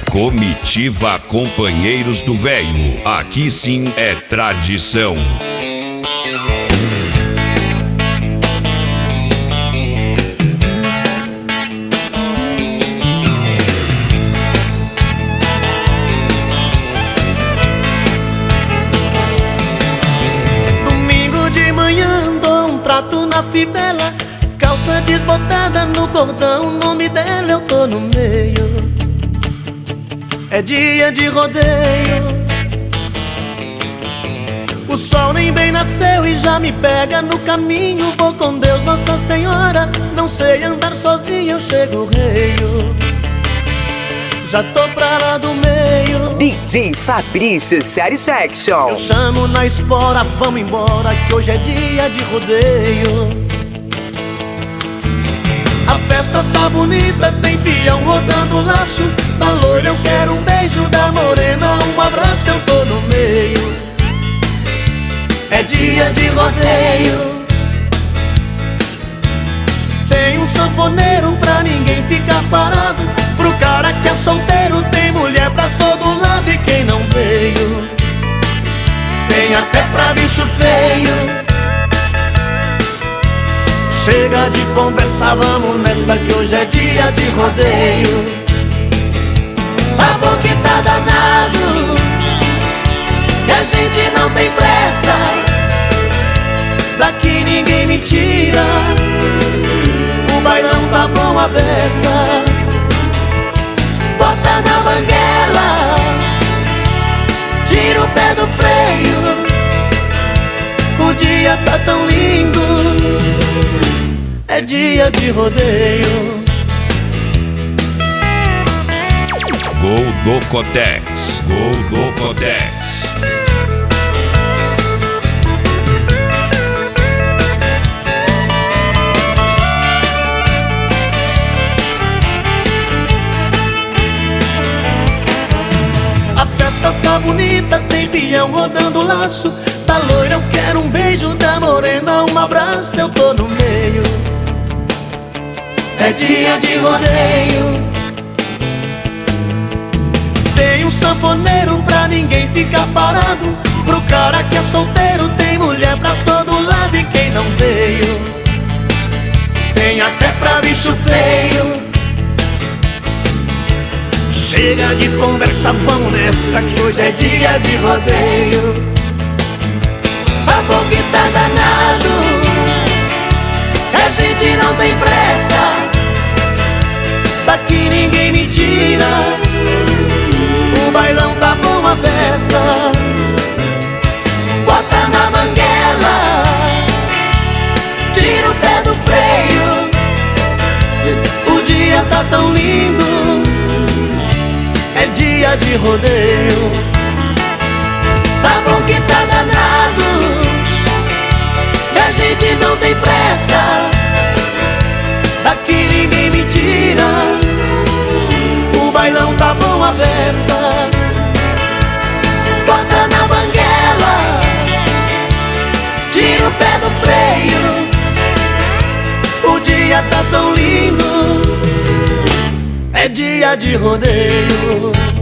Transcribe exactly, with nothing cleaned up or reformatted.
Comitiva Companheiros do Véio. Aqui sim é tradição. Domingo de manhã dou um trato na fivela, calça desbotada no cordão, o nome dela eu tô no meio. É dia de rodeio, o sol nem bem nasceu e já me pega no caminho. Vou com Deus, Nossa Senhora, não sei andar sozinho, eu chego reio. Já tô pra lá do meio. D J Fabrício Satisfaction. Eu chamo na espora, vamos embora, que hoje é dia de rodeio. A festa tá bonita, tem peão rodando laço. Da loira eu quero um beijo, da morena um abraço, eu tô no meio. É dia de rodeio. Tem um sanfoneiro pra ninguém ficar parado. Pro cara que é solteiro tem mulher pra todo lado. E quem não veio tem até pra bicho feio. Chega de conversar, vamos nessa que hoje é dia de rodeio. Tá bom que tá danado, que a gente não tem pressa. Daqui ninguém me tira, o bailão tá bom a beça. Bota na banguela, tira o pé do freio. O dia tá tão lindo, é dia de rodeio. Gol do Cotex. Gol do Cotex. A festa tá bonita, tem peão rodando laço. Da loira eu quero um beijo, da morena um abraço, eu tô no meio. É dia de rodeio. Tem um sanfoneiro pra ninguém ficar parado. Pro cara que é solteiro tem mulher pra todo lado. E quem não veio tem até pra bicho feio. Chega de conversa, vamos nessa que hoje é dia de rodeio. A boca tá danado, a gente não tem pressa. Daqui ninguém me tira, o bailão tá bom a festa. Bota na banguela, tira o pé do freio. O dia tá tão lindo, é dia de rodeio. Tá bom que tá danado, que a gente não tem pressa. Daqui ninguém me tira, o bailão tá bom a beça. Bota na banguela, tira o pé do freio. O dia tá tão lindo, é dia de rodeio.